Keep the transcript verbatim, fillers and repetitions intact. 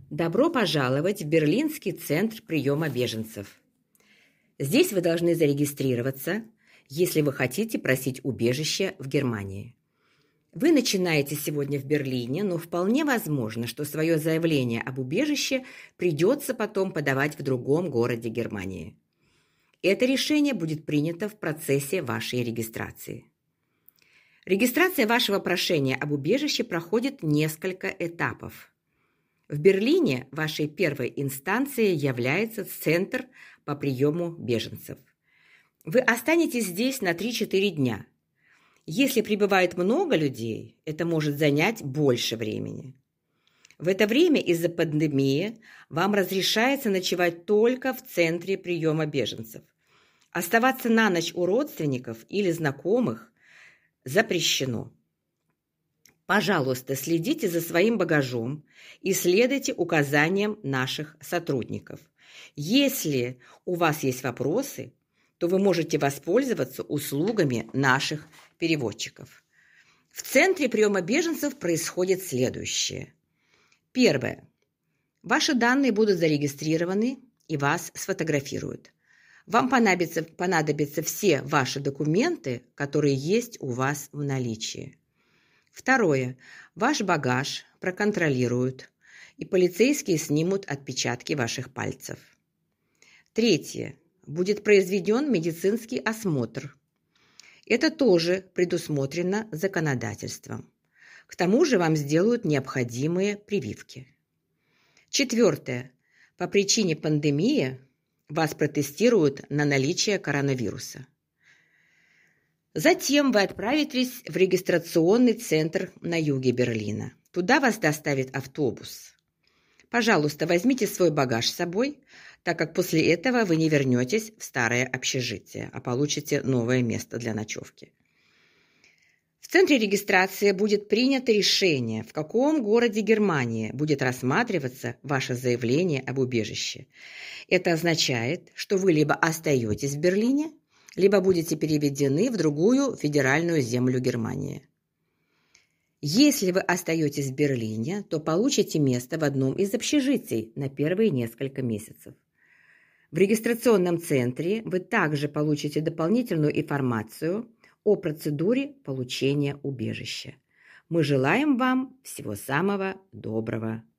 Добро пожаловать в Берлинский центр приема беженцев. Здесь вы должны зарегистрироваться, если вы хотите просить убежище в Германии. Вы начинаете сегодня в Берлине, но вполне возможно, что свое заявление об убежище придется потом подавать в другом городе Германии. Это решение будет принято в процессе вашей регистрации. Регистрация вашего прошения об убежище проходит несколько этапов. В Берлине вашей первой инстанцией является Центр по приему беженцев. Вы останетесь здесь на три-четыре дня. Если прибывает много людей, это может занять больше времени. В это время из-за пандемии вам разрешается ночевать только в Центре приема беженцев. Оставаться на ночь у родственников или знакомых запрещено. Пожалуйста, следите за своим багажом и следуйте указаниям наших сотрудников. Если у вас есть вопросы, то вы можете воспользоваться услугами наших переводчиков. В Центре приема беженцев происходит следующее. Первое. Ваши данные будут зарегистрированы и вас сфотографируют. Вам понадобятся, понадобятся все ваши документы, которые есть у вас в наличии. Второе. Ваш багаж проконтролируют, и полицейские снимут отпечатки ваших пальцев. Третье. Будет произведен медицинский осмотр. Это тоже предусмотрено законодательством. К тому же вам сделают необходимые прививки. Четвертое. По причине пандемии вас протестируют на наличие коронавируса. Затем вы отправитесь в регистрационный центр на юге Берлина. Туда вас доставит автобус. Пожалуйста, возьмите свой багаж с собой, так как после этого вы не вернетесь в старое общежитие, а получите новое место для ночевки. В центре регистрации будет принято решение, в каком городе Германии будет рассматриваться ваше заявление об убежище. Это означает, что вы либо остаетесь в Берлине, либо будете переведены в другую федеральную землю Германии. Если вы остаетесь в Берлине, то получите место в одном из общежитий на первые несколько месяцев. В регистрационном центре вы также получите дополнительную информацию о процедуре получения убежища. Мы желаем вам всего самого доброго.